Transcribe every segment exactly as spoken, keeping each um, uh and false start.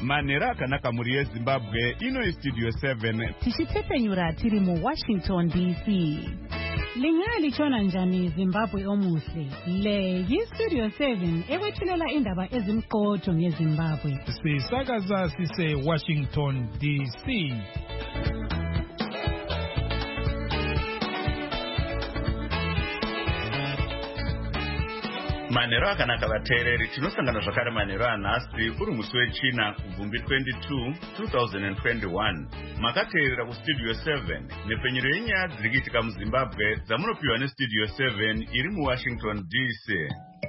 Manera akanaka muri yeZimbabwe ino Studio seven. Tichitepenyura tiri mu Washington D C. Lingali chona njani Zimbabwe omuhle. Le yi Studio seven ewethulela indaba ezimqotho ngeZimbabwe. Sisakaza sise Washington D C. Manero akanaka vateereri tinosangana zvakare manero anhasi uri musi wechina kubvumbi twenty-two two thousand twenty-one makateerera kustudio seven nepfenyuro yenyaya dziri kuitika muZimbabwe dzamunopiwa nestudio seven iri muWashington D C.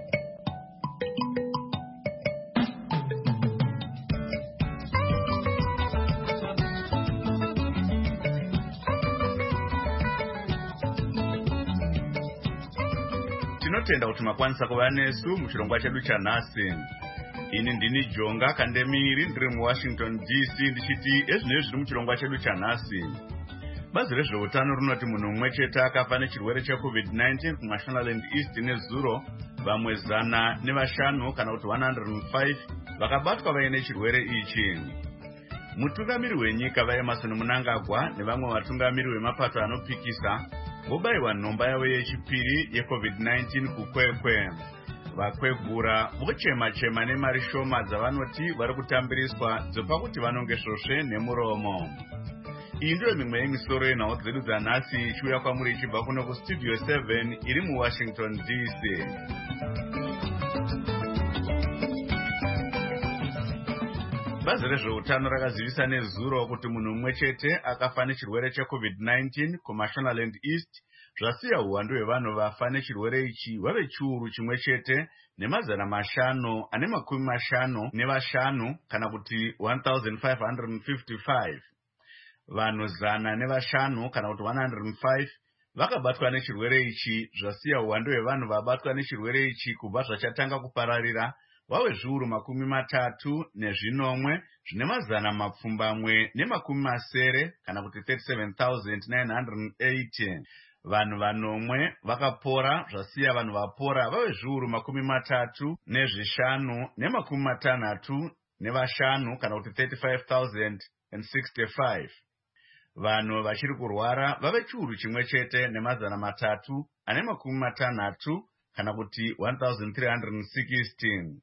Tinotenda kuti makwanisa kuva nesu muchirongwa chedu chanhasi. Ini ndini Jonga Kandemiri ndiri muWashington D C ndichiti ezvinezvi zviri muchirongwa chedu chanhasi. Bazi rezveutano rinoti munhu mumwe chete akafa nechirwere checovid nineteen kuMashonaland East nezuro, vamwe zana nevashanu kana kuti one hundred five vakabatwa vaine chirwere ichi. Mutungamiri wenyika vaEmmerson Mnangagwa nevamwe vatungamiri vemapato anopikisa vobayiwa nhomba yavo yechipiri yecovid nineteen kukwekwe. Vakwegura vochema-chema nemari shoma dzavanoti vari kutambiriswa dzopakuti vanonge svosve nemuromo. Iyi ndiyo mimwe yemisoro yenhau dzedu dzanhasi ichiuya kwamuri ichibva kuno kustudio seven iri muWashington D C. Bazi rezveutano rakazivisa nezuro kuti munhu mumwe chete akafa nechirwere checovid nineteen kuMashonaland East, zvasiya uwandu hwevanhu vafa nechirwere ichi vave chiuru chimwe chete nemazana mashanu ane makumi mashanu nevashanu kana kuti one thousand five hundred fifty-five. Vanhu zana nevashanu kana kuti one hundred five vakabatwa nechirwere ichi, zvasiya uwandu hwevanhu vabatwa nechirwere ichi kubva zvachatanga kupararira wave zviuru makumi matatu nezvinomwe zvine mazana mapfumbamwe nemakumi masere kana kuti thirty-seven thousand nine hundred eighty. Vanhu vanomwe vakapora, zvasiya vanhu vapora vave zviuru makumi matatu nezvishanu nemakumi matanhatu nevashanu kana kuti thirty-five thousand sixty-five. Vanhu vachiri kurwara vave chiuru chimwe chete nemazana matatu ane makumi matanhatu kana kuti one thousand three hundred sixteen.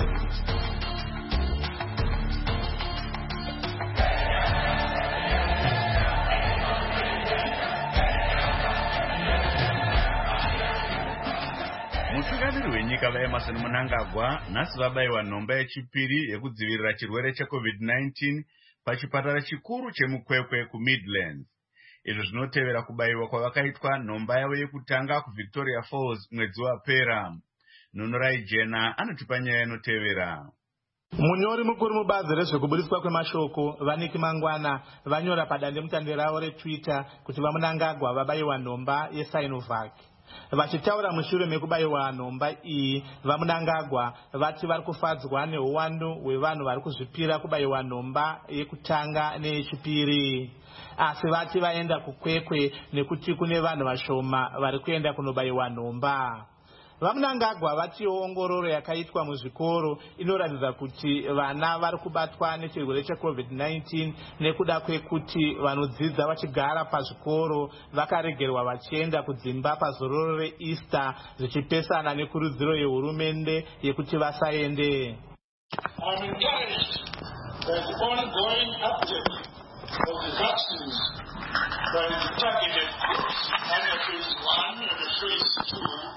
Mutungamiri wenyika vaEmmerson Mnangagwa nhasi vabayiwa nhomba yechipiri yekudzivirira chirwere checovid nineteen pachipatara chikuru chemukwekwe kuMidlands. Izvo zvinotevera kubayiwa kwavakaitwa nhomba yavo yekutanga kuVictoria Falls mwedzi wapera. Nunurai Jena anotipa nyaya inotevera. Munyori mukuru mubazi rezvekubudiswa kwemashoko Vaniki Mangwana vanyora padandemutande ravo reTwitter kuti vaMnangagwa vabayiwa nhomba yeSinovac. Vachitaura mushure mekubayiwa nhomba iyi, vaMnangagwa vati vari kufadzwa neuwandu hwevanhu vari kuzvipira kubayiwa nhomba yekutanga neyechipiri. Asi vati vaenda kukwekwe nekuti kune vanhu vashoma vari kuenda kunobayiwa nhomba. VaMnangagwa vati ongororo yakaitwa muzvikoro inoratidza kuti vana vari kubatwa nechirwere checovid nineteen nekuda kwekuti vanodzidza vachigara pazvikoro vakaregerwa vachienda kudzimba pazororo reEaster zvichipesana nekurudziro yehurumende yekuti vasaende. I'm encouraged by the ongoing uptake of the vaccines by the targeted groups under phase one and phase two.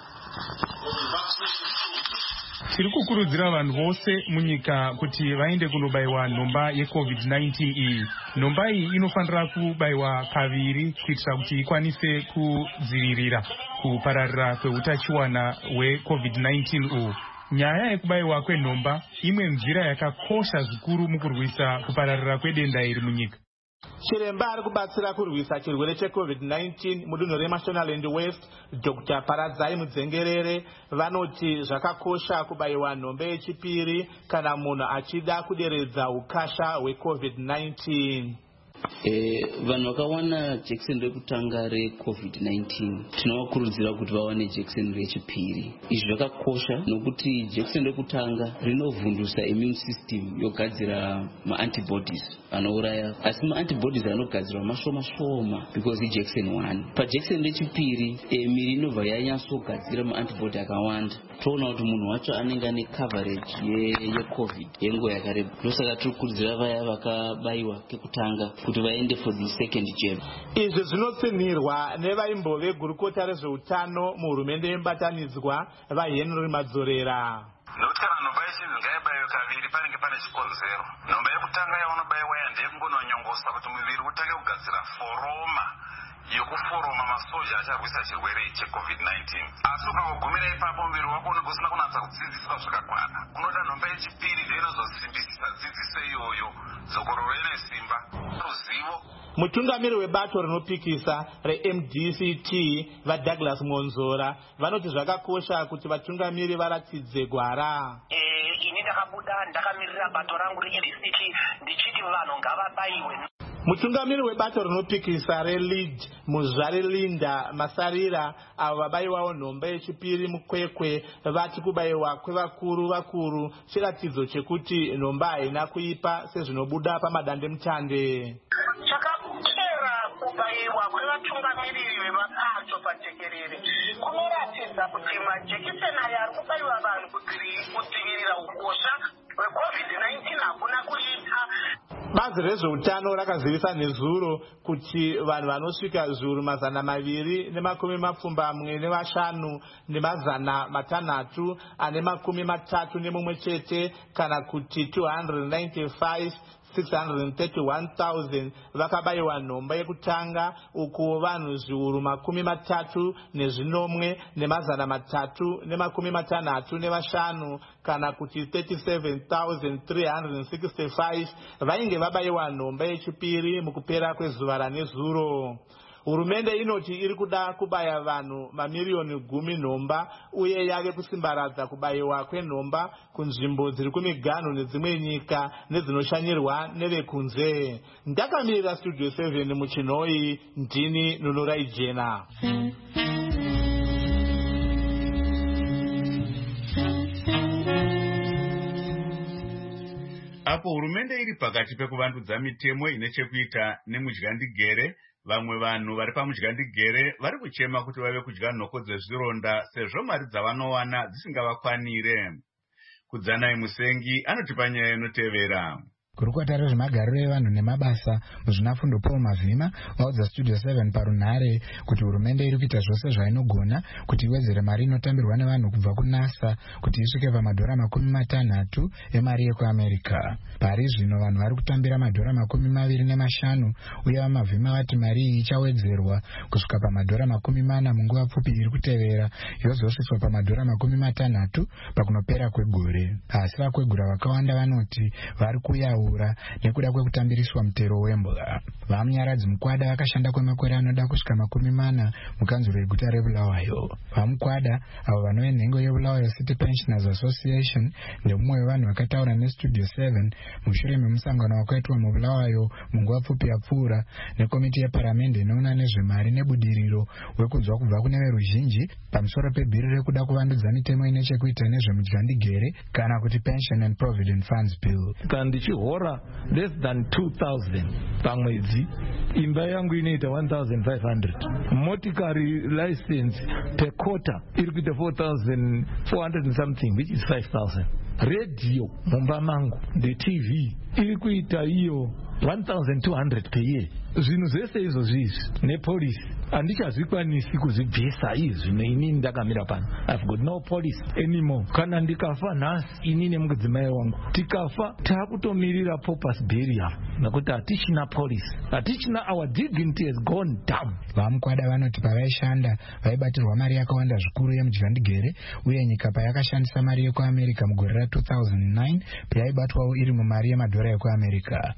Tiri kukurudzira vanhu vose munyika kuti vaende kunobayiwa nhomba yecovid nineteen iyi. Nhomba iyi inofanira kubayiwa kaviri kuitira kuti ikwanise kudzivirira kupararira kweutachiwana hwecovid nineteen uhu. Nyaya yekubayiwa kwenhomba imwe nzira yakakosha zvikuru mukurwisa kupararira kwedenda iri munyika. Chiremba ari kubatsira kurwisa chirwere checovid nineteen mudunhu reMashonaland West, Doctor Paradzai Mudzengerere, vanoti zvakakosha kubayiwa nhombe yechipiri kana munhu achida kuderedza ukasha hwecovid nineteen. Eh, vanhu vakawana jekiseni rekutanga recovid nineteen tinovakurudzira kuti vawane jekiseni rechipiri. Izvi zvakakosha nokuti jekiseni rekutanga rinovhundusa immune system yogadzira maantibodies anouraya, asi maantibodies anogadzirwa mashoma shoma because ijekiseni one. Pajekiseni rechipiri e, miri inobva yanyatsogadzira maantibody akawanda. Toona kuti munhu wacho anenge ane coverage yecovid ye yenguva yakareba. Ndosaka tinokurudzira vaya vakabayiwa kekutanga kuti vaende for the second jab. Izvi zvinotsinhirwa nevaimbove gurukota rezveutano muhurumende yemubatanidzwa vaHenry Madzorera. Nokuti kana nhomba yechinhu ngaibayiwe kaviri panenge pane chikonzero. Nhomba yekutanga yaunobayiwa ndeyekumbononyongosa kuti muviri utange kugadzira foroma yokuforoma masoja acharwisa chirwere checovid nineteen. Asi ukangogumira ipapo muviri wako unenge usina kunatsa kudzidziswa zvakakwana. Kunoda nhomba yechipiri ndiyo inozosimbisisa dzidziso iyoyo zokororo ine simba ruzivo. Mutungamiri webato rinopikisa reM D C T vaDouglas Monzora vanoti zvakakosha kuti vatungamiri varatidze gwara. Eh, ini ndakabuda ndakamirira bato rangu reM D C T ndichiti vanhu ngavabayiwe. Mutungamiri webato rinopikisa reLead Muzvare Linda Masarira avo vabayiwawo nhomba yechipiri mukwekwe vati kubayiwa kwevakuru vakuru chiratidzo chekuti nhomba haina kuipa sezvinobuda pamadandemutande. Chakapera kubayiwa kwevatungamiriri vemapato pajekerere kunoratidza kuti majekiseni aya ari kubayiwa vanhu kudzivirira ukosha hwecovid nineteen hakuna kuita. Bazi rezveutano rakazivisa nezuro kuti vanhu vanosvika zviuru mazana maviri nemakumi mapfumbamwe nevashanu nemazana matanhatu ane makumi matatu nemumwe chete kana kuti two hundred ninety-five six hundred thirty-one thousand vakabayiwa nhomba yekutanga, uku vanhu zviuru makumi matatu nezvinomwe nemazana matatu nemakumi matanhatu nevashanu kana kuti thirty-seven thousand three hundred sixty-five vainge vabayiwa nhomba yechipiri mukupera kwezuva ranezuro. Hurumende inoti iri kuda kubaya vanhu mamiriyoni gumi nhomba uye yave kusimbaradza kubayiwa kwenhomba kunzvimbo dziri kumiganhu nedzimwe nyika nedzinoshanyirwa nevekunze. Ndakamirira Studio seven muchinhoi, ndini Nunurai Jena. Apo hurumende iri pakati pekuvandudza mitemo ine chekuita nemudyandigere, vamwe vanhu vari pamudyandigere vari kuchema kuti vave kudya nhoko dzezvironda sezvo mari dzavanowana dzisingavakwanire. Kudzanai Musengi anotipa nyaya inotevera. Gurukota rezvemagariro evanhu nemabasa muzvinafundo Paul Mavhima vaudza Studio seven parunhare kuti hurumende iri kuita zvose zvainogona kuti iwedzere mari inotambirwa nevanhu kubva kunasa kuti isvike pamadhora makumi matanhatu emari yekuAmerica. Pari zvino vanhu vari kutambira madhora makumi maviri nemashanu uye vaMavhima vati mari iyi ichawedzerwa kusvika pamadhora makumi mana munguva pfupi iri kutevera yozosvitswa pamadhora makumi matanhatu pakunopera kwegore. Asi vakwegura vakawanda vanoti vari kuyawo nekuda kwekutambiriswa mutero wembwa. Vamunyaradzi Mukwada vakashanda kwemakore anoda kusvika makumi mana mukanzuro reguta reBulawayo. Vamukwada avo vanove nhengo yeBulawayo City Pensioners Association ndemumwe wevanhu vakataura neStudio seven mushure memusangano wakaitwa muBulawayo munguva pfupi yapfuura nekomiti yeparamende inoona nezvemari nebudiriro wekunzwa kubva kune veruzhinji pamusoro pebhiri rekuda kuvandudza mitemo ine chekuita nezvemudyandigere kana kuti Pension and Provident Funds Bill. Less than two thousand pamwedzi, imba yangu inoita one thousand five hundred. Motikari license per quarter iri kuita four thousand four hundred and something, which is five thousand. Radio mumba mangu, the T V iri kuita iyo one thousand two hundred per year. Zvinhu zvese izvo zvizvi nepolisi handichazvikwanisi kuzvibvisa izvi neini ndakamira pano. I've got no police anymore. Kana ndikafa nhasi ini nemudzimai wangu tikafa taakutomirira paupers burial nekuti hatichina police, hatichina, our dignity has gone down. Vamukwada vanoti pavaishanda vaibatirwa mari yakawanda zvikuru yemudyandigere uye nyika payakashandisa mari yekuAmerica mugore ra two thousand nine payaibatwawo iri mumari yemadhora ekuAmerica.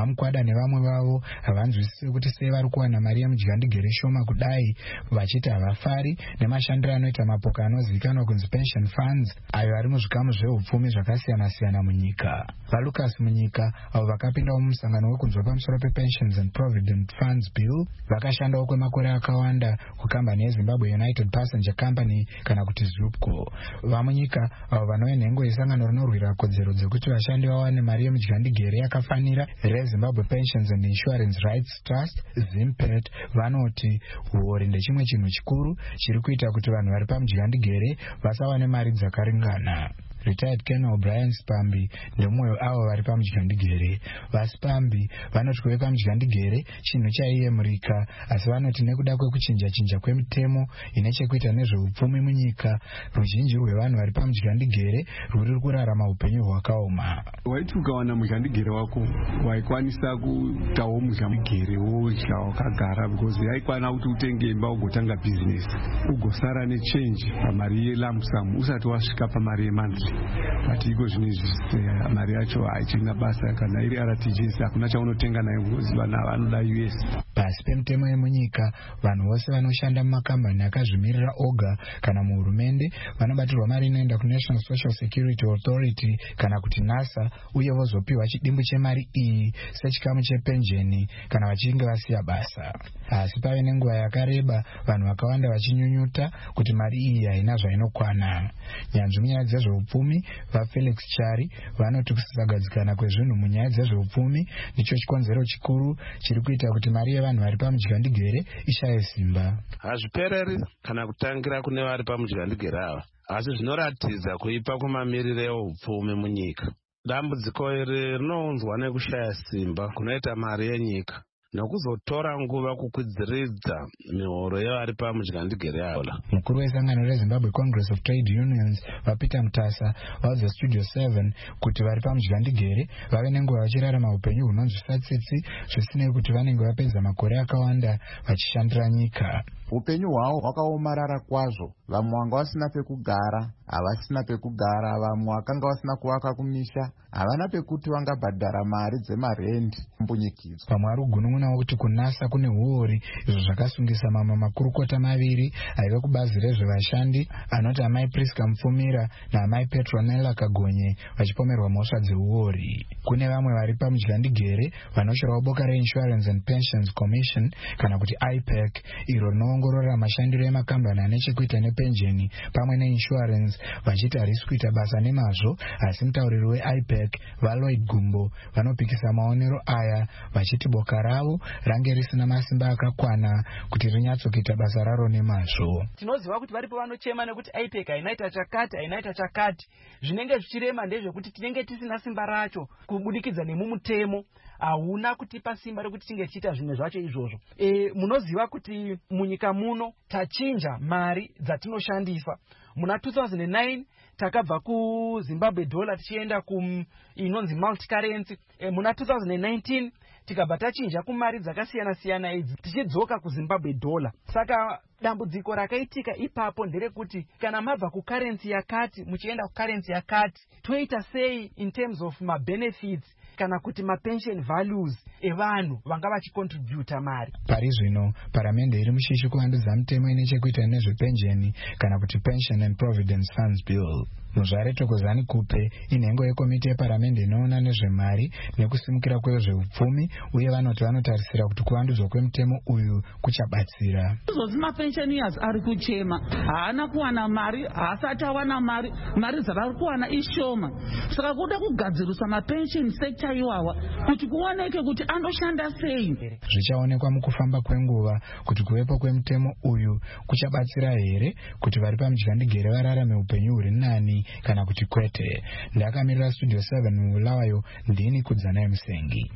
vamukwada nevamwe vavo havanzwisise kuti sei vari kuwana mari yemudyandigere shoma kudai, vachiti havafari nemashandiro anoita mapoka anozivikanwa kunzi pension funds ayo ari muzvikamu zveupfumi zvakasiyana-siyana munyika. VaLucas Munyika avo vakapindawo mumusangano wekunzwa pamusoro pepensions and provident funds bill vakashandawo kwemakore akawanda kukambani yeZimbabwe United Passenger Company kana kuti ZUPCO. Vamunyika avo vanove nhengo yesangano rinorwira kodzero dzekuti vashandi vawane mari yemudyandigere yakafanira reZimbabwe Pensions and Insurance Rights Trust ZIMPET vanoti uori ndechimwe chinhu chikuru chiri kuita kuti vanhu vari pamudyandigere vasawane mari dzakaringana. Retired Colonel Brian Spambi ndemumwe avo vari pamudyandigere. VaSpambi vanoti kuve pamudyandigere chinhu chaiyemurika, asi vanoti nekuda kwekuchinja-chinja kwemitemo ine chekuita nezveupfumi munyika, ruzhinji rwevanhu vari pamudyandigere rwuri kurarama upenyu hwakaoma. Waiti ukawana mudyandigere wako waikwanisa kutawo mudyandigere wodya wakagara, because yaikwana kuti utenge imba ugotanga business ugosara nechange pamari yelamsam usati wasvika pamari yemonthly. But iko zvinezvi mari yacho haichina basa, kana iri R T G S hakuna chaunotenga nayo because vana vanoda U S. Pasi pemitemo yemunyika, vanhu vose vanoshanda mumakambani akazvimirira oga kana muhurumende vanobatirwa mari inoenda kuNational Social Security Authority kana kuti NASA, uye vozopiwa chidimbu chemari iyi sechikamu chepenjeni kana vachinge vasiya basa. Asi pave nenguva yakareba vanhu vakawanda vachinyunyuta kuti mari iyi haina zvainokwana. Nyanzvi munyaya dzezveupfumi vaFelix Chari vanoti kusagadzikana kwezvinhu munyaya dzezveupfumi ndicho chikonzero chikuru chiri kuita kuti mari yevanhu vari pamudyandigere ishaye simba. Hazvipereri kana kutangira kune vari pamudyandigere ava, asi zvinoratidza kuipa kwemamiriro eupfumi munyika. Dambudziko iri rinounzwa nekushaya simba kunoita mari yenyika nokuzotora nguva kukwidziridza mihoro yevari pamudyandigere ava. Mukuru wesangano reZimbabwe Congress of Trade Unions vaPeter Mutasa vaudza Studio seven kuti vari pamudyandigere vave nenguva vachirarama upenyu hunonzwisa tsitsi zvisinei kuti vanenge vapedza makore akawanda vachishandira nyika. Upenyu hwavo hwakaomarara kwazvo. Vamwe vanga vasina pekugara, havasina pekugara, vamwe vakanga vasina kuvaka kumisha, havana pekuti vangabhadhara mari dzemarendi mbunyikidzwa. Pamwe ari kugunun'unawo kuti kunasa kune huori izvo zvakasungisa mamwe makurukota maviri aive kubazi rezvevashandi anoti amai Priska Mupfumira naamai Petronella Kagonye vachipomerwa mhosva dzehuori. Kune vamwe vari pamudyandigere vanoshorawo boka reInsurance and Pensions Commission kana kuti I P E C iro rinoongorora mashandiro emakambani ane chekuita nepenjeni pamwe neinsurance, vachiti harisi kuita basa nemazvo. Asi mutauriri weI P E C vaLloyd Gumbo vanopikisa maonero aya vachiti boka ravo range risina masimba akakwana kuti rinyatsokuita basa raro nemazvo. Tinoziva kuti varipo vanochema nekuti I P E C hainaita chakati hainaita chakati. Zvinenge zvichirema ndezvekuti tinenge tisina simba racho kubudikidza nemumutemo hauna kutipa simba rekuti tinge tichiita zvimwe zvacho izvozvo. E, munoziva kuti munyika muno tachinja mari dzatinoshandisa. Muna two thousand nine takabva kuZimbabwe dollar tichienda ku inonzi multi currency. E, muna two thousand nineteen tikabva tachinja kumari dzakasiyana siyana idzi tichidzoka kuZimbabwe dollar. Saka dambudziko rakaitika ipapo nderekuti kana mabva kucurrency yakati muchienda kucurrency yakati toita sei in terms of ma benefits kana kuti ma pension values evanhu vanga vachicontributa mari. Pari zvino paramende iri mushishi kuvandudza mitemo ine chekuita nezvepenjeni kana kuti Pension and Providence Funds Bill. Muzvare Tokozani Kupe inhengo yekomiti yeparamende inoona nezvemari nekusimukira kwezveupfumi, uye vanoti vanotarisira kuti kuvandudzwa kwemutemo uyu kuchabatsira. Izvozvi mapensioners ari kuchema haana kuwana mari, haasati awana mari, mari dzavari kuwana ishoma. Saka kuda kugadzirisa mapension sector iwawa kuti kuoneke kuti anoshanda sei. Zvichaonekwa mukufamba kwenguva kuti kuvepo kwemutemo uyu kuchabatsira here kuti vari pamudyandigere vararame upenyu huri nani kana kuti kwete. Ndakamirira Studio seven muBulawayo, ndini Kudzanai Musengi.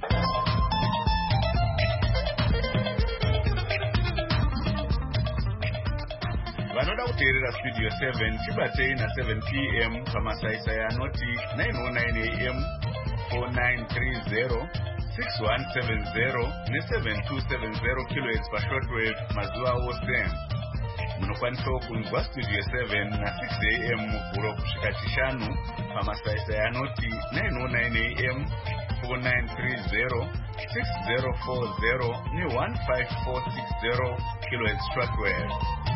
Vanoda kuteerera Studio seven chibatei na seven p m pamasaisai anoti nine oh nine a m, four nine three zero, six one seven zero ne seven two seven zero kilohertz pashortwave mazuva ose. Munokwanisawo kunzwa Studio seven na six a m muvhuro kusvika chishanu pamasaisai anoti nine oh nine a m, nine three zero six zero four zero ne one five four six zero kilohertz shortwave.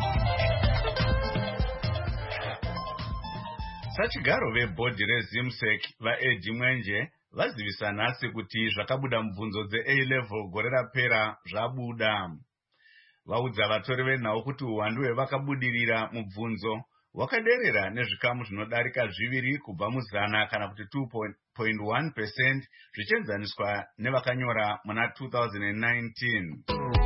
Sachigaro vebhodhi rezimsec vaEddie Mwenje vazivisa nhasi kuti zvakabuda mubvunzo dze-A-level gore rapera zvabuda. Vaudza vatori venhau kuti uwandu hwevakabudirira mubvunzo wakaderera nezvikamu zvinodarika zviviri kubva muzana kana kuti two point one percent zvichienzaniswa nevakanyora muna two thousand nineteen.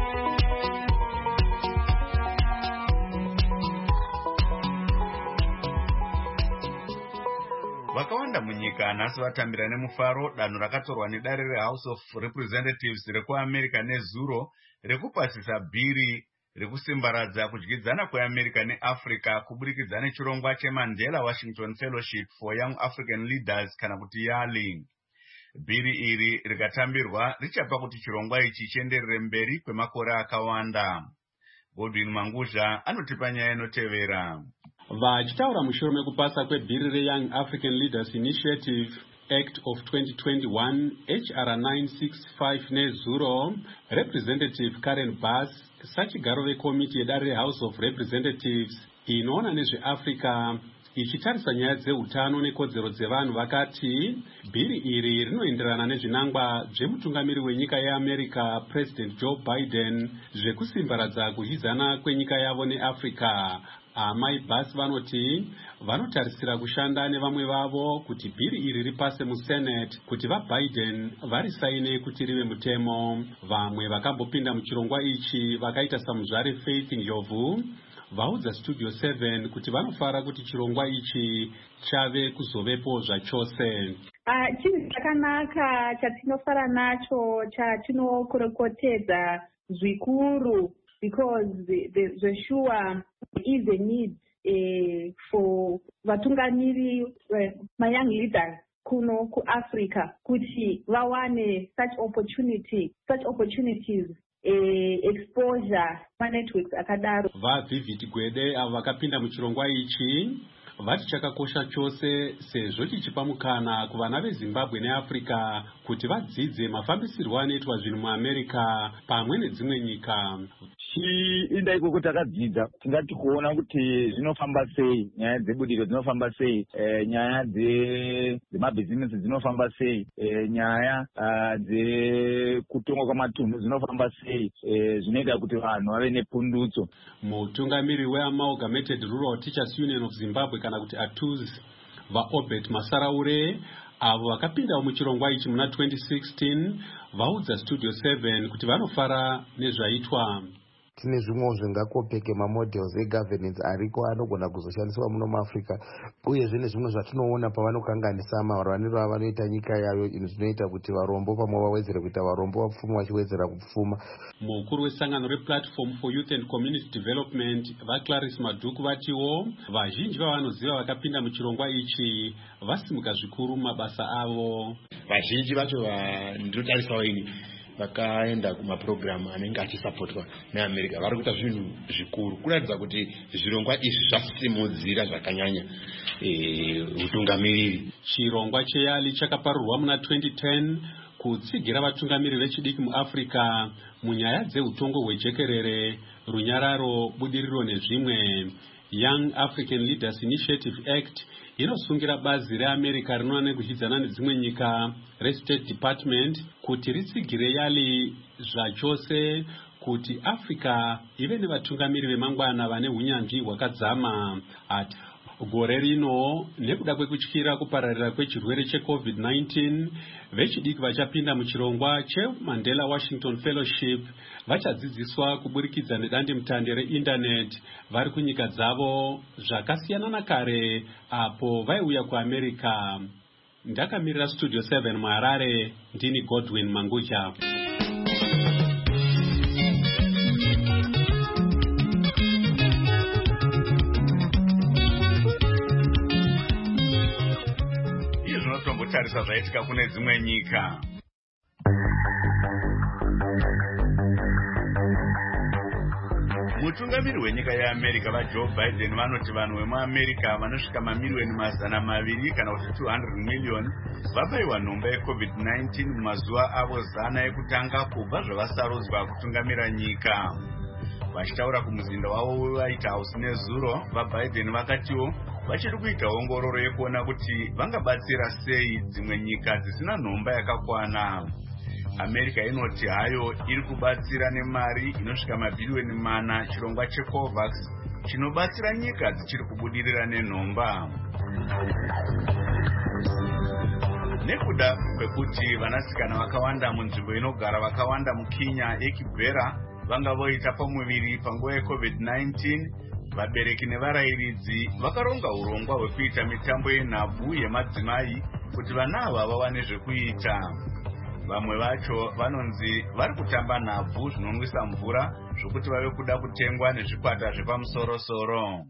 Vakawanda munyika nhasi vatambira nemufaro danho rakatorwa nedare reHouse of Representatives rekuAmerica nezuro rekupasisa bhiri rekusimbaradza kudyidzana kweAmerica neAfrica kuburikidza nechirongwa cheMandela Washington Fellowship for Young African Leaders kana kuti YALI. Bhiri iri rikatambirwa richapa kuti chirongwa ichi chienderere mberi kwemakore akawanda. Godwin Manguzha anotipa nyaya inotevera. Vachitaura mushure mekupasa kwebhiri reYoung African Leaders Initiative Act of twenty twenty-one H R nine sixty-five nezuro, Representative Karen Bass sachigaro vekomiti yedare reHouse of Representatives inoona nezveAfrica ichitarisa nyaya dzeutano nekodzero dzevanhu vakati bhiri iri rinoenderana nezvinangwa zvemutungamiri wenyika yeAmerica President Joe Biden zvekusimbaradza kudyidzana kwenyika yavo neAfrica. Amai Bass vanoti vanotarisira kushanda nevamwe vavo kuti bhiri iri ripase muSenate kuti vaBiden varisaine kuti rive mutemo. Vamwe vakambopinda muchirongwa ichi vakaita samuzvare Faith Ndlovu vaudza Studio seven kuti vanofara kuti chirongwa ichi chave kuzovepo zvachose. Uh, chinhu chakanaka chatinofara nacho chatinokurukotedza zvikuru because the, the, the sure is a need uh, for vatungamiri uh, my young leaders kuno kuAfrica kuti vawane such opportunity such opportunities uh, exposure manetworks akadaro. VaVivid Gwede avo vakapinda muchirongwa ichi vati chakakosha chose sezvo chichipa mukana kuvana veZimbabwe neAfrica kuti vadzidze mafambisirwo anoitwa zvinhu muAmerica pamwe nedzimwe nyika. Chiinda ikoko takadzidza tingati kuona kuti zvinofamba sei, nyaya dzebudiro dzinofamba sei, e, nyaya dzemabhizinesi dzinofamba sei, e, nyaya dzekutongwa kwamatunhu dzinofamba sei, e, zvinoita kuti vanhu vave nepundutso. Mutungamiri weAmalgamated Rural Teachers Union of Zimbabwe kana kuti A T U Z vaObert Masaraure avo vakapinda muchirongwa ichi muna twenty sixteen vaudza Studio seven kuti vanofara nezvaitwa. Tine zvimwe zvingakopeke mamodels egovernance ariko anogona kuzoshandiswa muno muAfrica uye zvine zvimwe zvatinoona pavanokanganisa maraniro avanoita nyika yayo ino zvinoita kuti varombo pamwe vawedzere kuita varombo vapfuma vachiwedzera kupfuma. Mukuru wesangano rePlatform for Youth and Community Development vaClarice Madhuku vatiwo vazhinji vavanoziva vakapinda muchirongwa ichi vasimuka zvikuru mabasa avo. Vazhinji vacho ndinotarisawo ini vakaenda kumaprogramu anenge achisapotwa neAmerica vari kuita zvinhu zvikuru kuratidza kuti zvirongwa izvi zvasimudzira zvakanyanya utungamiriri. Chirongwa cheYALI chakaparurwa muna twenty ten kutsigira vatungamiri vechidiki muAfrica munyaya dzeutongo hwejekerere, runyararo, budiriro nezvimwe. Young African Leaders Initiative Act inosungira bazi reAmerica rinoona nekudyidzana nedzimwe nyika reState Department kuti ritsigire YALI zvachose kuti Africa ive nevatungamiri vemangwana vane hunyanzvi hwakadzama. Ati gore rino nekuda kwekutyira kupararira kwechirwere cheCovid nineteen vechidiki vachapinda muchirongwa cheMandela Washington Fellowship vachadzidziswa kuburikidza nedandemutande reinternet vari kunyika dzavo zvakasiyana nakare apo vaiuya kuAmerica. Ndakamirira Studio seven muHarare, ndini Godwin Manguzha. Tarisa zvaitika kune dzimwe nyika. mutungamiri wenyika yeamerica vajoe biden vanoti vanhu vemuamerica vanosvika mamiliyoni mazana maviri kana kuti two hundred million vabayiwa nhomba yecovid nineteen mumazuva avo zana ekutanga kubva zvavasarudzwa kutungamira nyika. Vachitaura kumuzinda wavo weWhite House nezuro, vaBiden vakatiwo vachiri kuita ongororo yekuona kuti vangabatsira sei dzimwe nyika dzisina nhomba yakakwana. America inoti hayo iri kubatsira nemari inosvika mabhiliyoni mana chirongwa cheCovax chinobatsira nyika dzichiri kubudirira nenhomba. Nekuda kwekuti vanasikana vakawanda munzvimbo inogara vakawanda muKenya yeKibera vanga voita pamuviri panguva yecovid nineteen, vabereki nevarayiridzi vakaronga urongwa hwekuita mitambo yenhabvu yemadzimai kuti vana ava vawane zvekuita. Vamwe vacho vanonzi vari kutamba nhabvu zvinonwisa mvura zvokuti vave kuda kutengwa nezvikwata zvepamusoro-soro.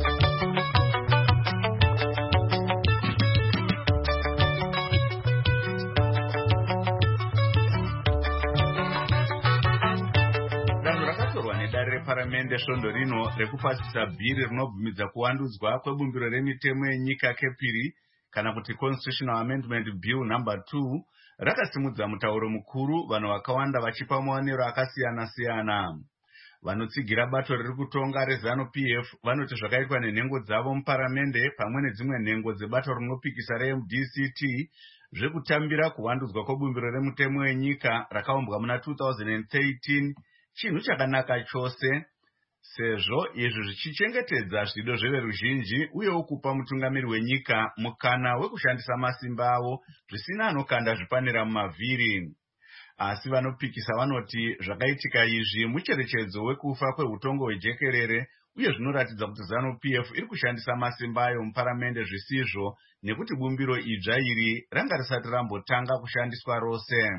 Paramende svondo rino rekupasisa bhiri rinobvumidza kuwandudzwa kwebumbiro remitemo yenyika kepiri kana kuti Constitutional Amendment Bill number two rakasimudza mutauro mukuru, vanhu vakawanda vachipa maonero akasiyana-siyana. Vanotsigira bato riri kutonga reZANU-P F vanoti zvakaitwa nenhengo dzavo muparamende pamwe nedzimwe nhengo dzebato rinopikisa reM D C T zvekutambira kuwandudzwa kwebumbiro remitemo yenyika rakaumbwa muna two thousand thirteen chinhu chakanaka chose, sezvo izvi zvichichengetedza zvido zveveruzhinji uyewo kupa mutungamiri wenyika mukana wekushandisa masimba avo zvisina anokanda zvipanera mumavhiri. Asi vanopikisa vanoti zvakaitika izvi mucherechedzo wekufa kweutongo hwejekerere uye zvinoratidza kuti ZANU-P F iri kushandisa masimba ayo muparamende zvisizvo, nekuti bumbiro idzva iri ranga risati rambotanga kushandiswa rose.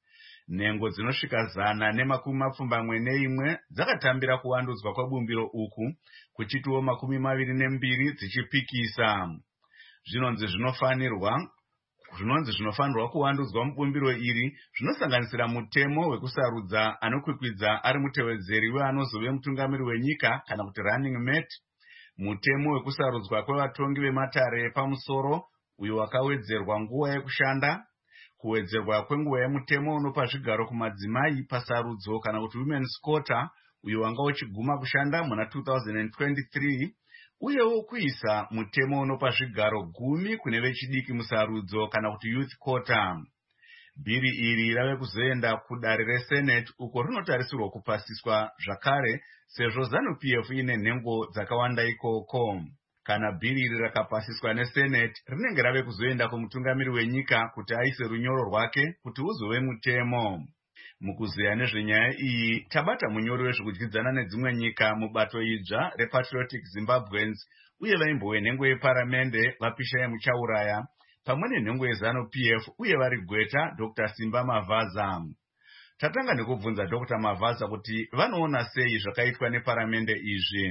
Nhengo dzinosvika zana nemakumi mapfumbamwe neimwe dzakatambira kuwandudzwa kwebumbiro uku, kuchitiwo makumi maviri nembiri dzichipikisa. Zvinonzi zvinofanirwa zvinonzi zvinofanirwa kuwandudzwa mubumbiro iri zvinosanganisira mutemo wekusarudza anokwikwidza ari mutevedzeri weanozove mutungamiri wenyika kana kuti running mate, mutemo wekusarudzwa kwevatongi vematare epamusoro uyo wakawedzerwa nguva yekushanda, kuwedzerwa kwenguva yemutemo unopa zvigaro kumadzimai pasarudzo kana kuti women's quota uyo wanga uchiguma kushanda muna two thousand twenty-three, uyewo kuisa mutemo unopa zvigaro gumi kune vechidiki musarudzo kana kuti youth quota. Bhiri iri rave kuzoenda kudare reSenate uko rinotarisirwa kupasiswa zvakare sezvo ZANU-P F ine nhengo dzakawanda ikoko. Kana bhiri iri rakapasiswa neSenate rinenge rave kuzoenda kumutungamiri wenyika kuti aise runyoro rwake kuti uzove mutemo. Mukuziya nezvenyaya iyi tabata munyori wezvekudyidzana nedzimwe nyika mubato idzva rePatriotic Zimbabweans uye vaimbo wenhengo yeparamende vaPishai Muchauraya pamwe nenhengo yeZANU-P F uye vari gweta Doctor Simba Mavaza. Tatanga nekubvunza Doctor Mavaza kuti vanoona sei zvakaitwa neparamende izvi.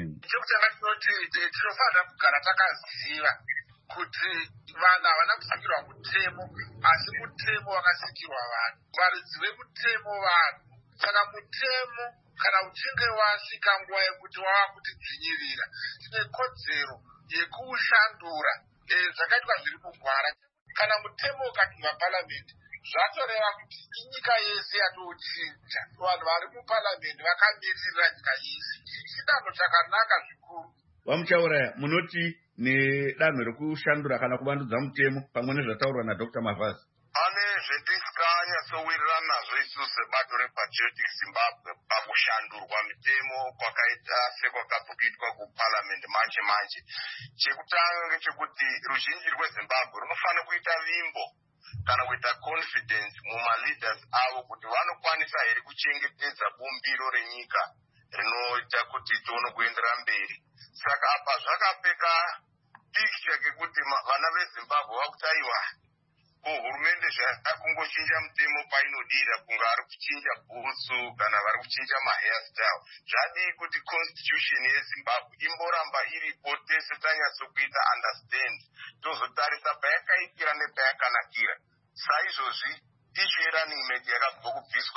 Tinofanira kugara takaziva kuti vanhu havana kusikirwa mutemo, asi mutemo wakasikirwa vanhu, varidzi vemutemo vanhu. Saka mutemo kana uchinge wasvika nguva yekuti wava kutidzinyirira, tine kodzero yekuushandura. Zvakaitwa zviri mugwara. Kana mutemo ukapinda paramende, zvatoreva kuti inyika yese yatochinja. Vanhu vari muparamende vakamirira nyika yese. Chidanho chakanaka zvikuru. Vamuchauraya, munoti nedanho rekushandura kana kuvandudza mutemo pamwe nezvataurwa naDr Mavaza? Pane zvetisinganyasowirirana nazvo isusu sebato rePatriotic Zimbabwe pakushandurwa mitemo kwakaita sekwakapfukiitwa kuparamende manje manje. Chekutanga ngechekuti ruzhinji rweZimbabwe runofanira kuita vimbo kana kuita confidence mumaleaders avo kuti vanokwanisa here kuchengetedza bumbiro renyika rinoita kuti tione kuendera mberi. Saka apa zvakapeka picture kekuti vana veZimbabwe vakutaiwa hurumende zvakungochinja mutemo painodira kunga ari kuchinja bhutsu kana vari kuchinja mahairstyle. Zvadii kuti constitution yeZimbabwe imboramba iripo tese tanyatsokuita understand tozotarisa payakaitira nepayakanakira. Saizvozvi ishu yerunning mate yakabva kubviswa iyi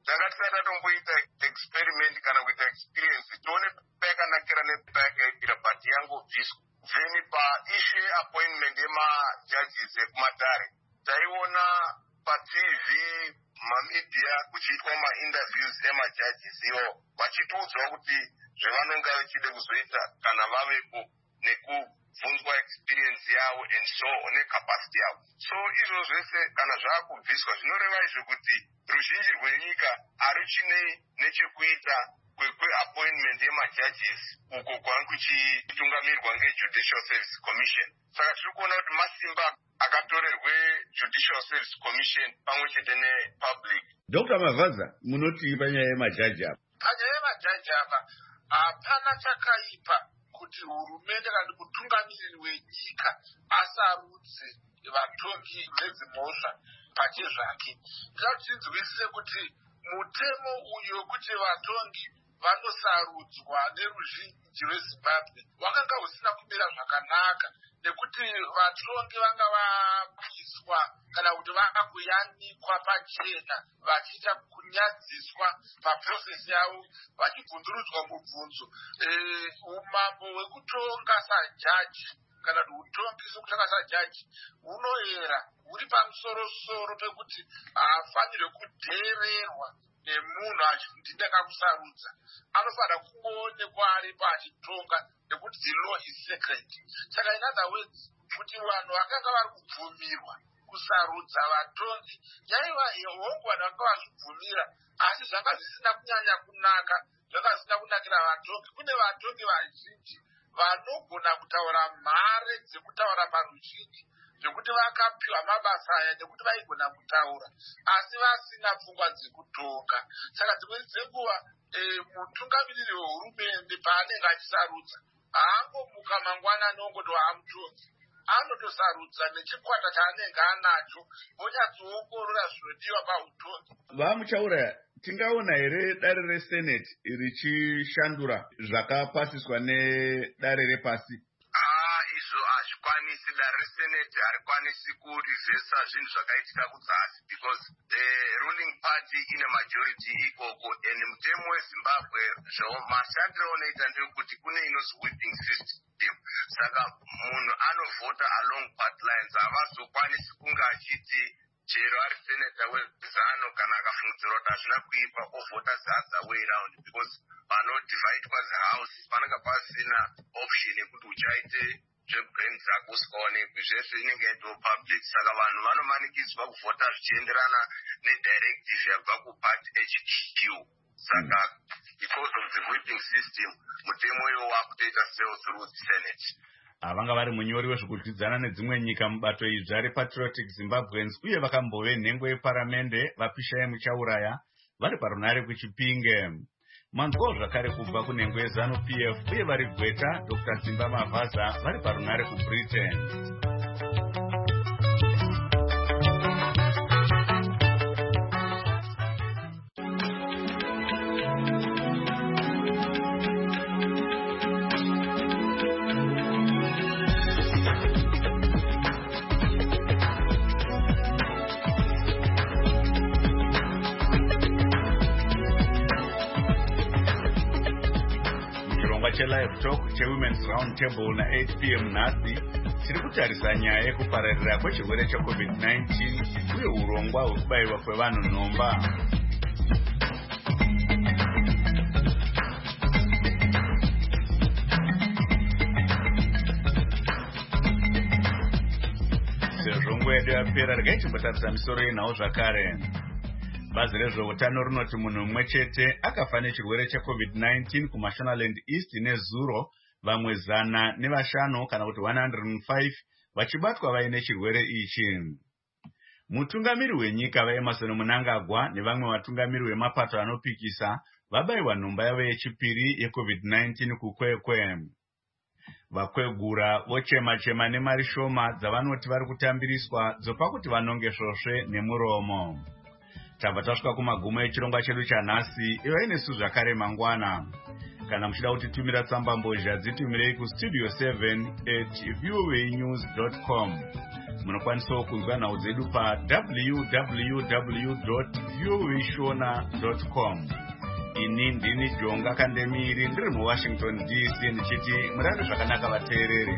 tanga tisati tatomboita experiment kana kuita experience tione payakanakira nepayakaipira but yangobviswa. Then paishe appointment yemajudges ekumatare taiona patv mamedia kuchiitwa mainterviews emajudges iwo vachitiudzwa kuti zvavanonga vachida kuzoita kana vavepo nekubvunzwa experience yavo and so necapacity yavo. So izvo zvese kana zvaakubviswa zvinoreva izvo kuti ruzhinji rwenyika haruchinei nechekuita kwekweappointment yemajudges uko kwanga kuchitungamirwa ngejudicial service commission. Saka tiri kuona kuti masimba akatorerwe judicial service commission pamwe chete nepublic. Doctor Mavaza, munoti panyaya yemajaji apa? Panyaya yemajaji apa hapana chakaipa kuti hurumende kana mutungamiriri wenyika asarudze vatongi vezimhosva pache zvake. Ngatinzwisise kuti mutemo uyu wekuti vatongi vanosarudzwa neruzhinji rweZimbabwe wakanga usina kumira zvakanaka, nekuti vatongi vanga vapiswa kana kuti vanga kuyanikwa pachena vachiita kunyadziswa paprocess yavo vachibvunzurudzwa mubvunzo. Umambo hwekutonga sajaji kana kuti utongi sokutanga sajaji hunoyera huri pamusoro-soro pekuti haafanirwe kudheererwa nemunhu achiti ndakakusarudza. Anofanira kungoonekwa aripo achitonga nekuti the law is sacred. Saka in other words kuti vanhu vakanga vari kubvumirwa kusarudza vatongi yaiva hongu vanhu vanga vazvibvumira, asi zvanga zvisina kunyanya kunaka, zvanga zvisina kunakira vatongi. Kune vatongi vazhinji vanogona kutaura mhare dzekutaura paruzhinji zvekuti vakapiwa mabasa aya nekuti vaigona kutaura asi vasina pfungwa dzekutonga. Saka dzimweni dzenguva mutungamiriri wehurumende paanenge achisarudza haangomuka mangwana anongoti waamutongi, anotosarudza nechikwata chaanenge anacho onyatsoongorora zvinodiwa pautongi. Vamuchaura tingaona here dare resenate richishandura zvakapasiswa nedare repasi? Izvo hazvikwanisi. Dare resenate harikwanisi kurizesa zvinhu zvakaitika kudzasi because the ruling party ine majority ikoko and mutemo weZimbabwe mashandiro unoita ndekuti kune inonzi whipping system. Saka munhu anovhota along party lines. Havazokwanisi kunge achiti chero ari senator wezano kana akafungidzirwa kuti hazvina kuipa ovhota the way round because panodivhaidwa zehouse panenge pasina option yekuti uchaite zvebrain dzako usikaonekwi. Zvese inenge yaitwa public. Saka vanhu vanomanikidzwa kuvhota zvichienderana nedirective yabva kuparty H Q. Saka because of the whipping system mutemo iwo wakutoita sales through the senate. Vanga vari munyori wezvokudyidzana nedzimwe nyika mubato idzva repatriotic Zimbabweans uye vakambove nhengo yeparamende vapisha yemuchauraya vari parunare kuChipinge. Manzwawo zvakare kubva kunhengo yeZanu P F uye vari Gweta Doctor Simba Mavaza vari parunare kuBritain. Live talk chewomen's round table na eight p m nhasi tiri kutarisa nyaya yekupararira kwechirwere checovid nineteen uye urongwa hwekubayiwa kwevanhu nhomba. Sezvo nguva yedu yapera regai timbotarisa misoro yenhau zvakare. Bazi rezveutano rinoti munhu mumwe chete akafa nechirwere checovid nineteen kuMashonaland East neZuro, vamwe zana nevashanu kana kuti one hundred five vachibatwa vaine chirwere ichi. Mutungamiri wenyika vaEmmerson Mnangagwa nevamwe vatungamiri vemapato anopikisa vabayiwa nhomba yavo yechipiri yecovid nineteen kukwekwe. Vakwegura vochema-chema nemari shoma dzavanoti vari kutambiriswa dzopa kuti vanonge svosve nemuromo. Tabva tasvika kumagumo echirongwa chedu chanhasi. Iva inesu zvakare mangwana. Kana muchida kutitumira tsamba mbozha dzitumirei kustudio seven at voanews dot com. Munokwanisawo kunzwa nhau dzedu pa w w w dot voashona dot com. Ini ndini Jonga Kandemiri ndiri muWashington D C ndichiti murare zvakanaka vateereri.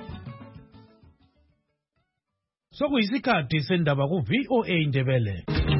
Sokuyisikhathi sendaba ku V O A Indebele.